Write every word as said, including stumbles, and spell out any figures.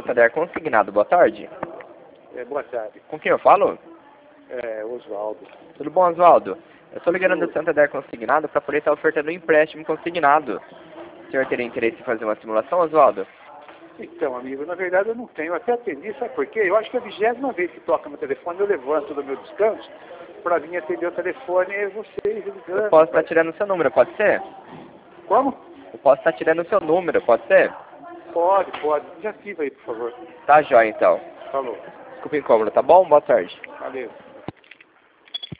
Santander Consignado, boa tarde. É, boa tarde. Com quem eu falo? É, Oswaldo. Tudo bom, Oswaldo? Eu estou ligando do Santander Consignado para poder estar ofertando um empréstimo consignado. O senhor teria interesse em fazer uma simulação, Oswaldo? Então, amigo, na verdade eu não tenho. Eu até atendi, sabe por quê? Eu acho que é a vigésima vez que toca no telefone, eu levanto do meu descanso para vir atender o telefone e vocês ligando. Eu posso estar tirando o seu número, pode ser? Como? Eu posso estar tirando o seu número, pode ser? Pode, pode. Desativa aí, por favor. Tá jóia, então. Falou. Desculpa o incômodo, tá bom? Boa tarde. Valeu.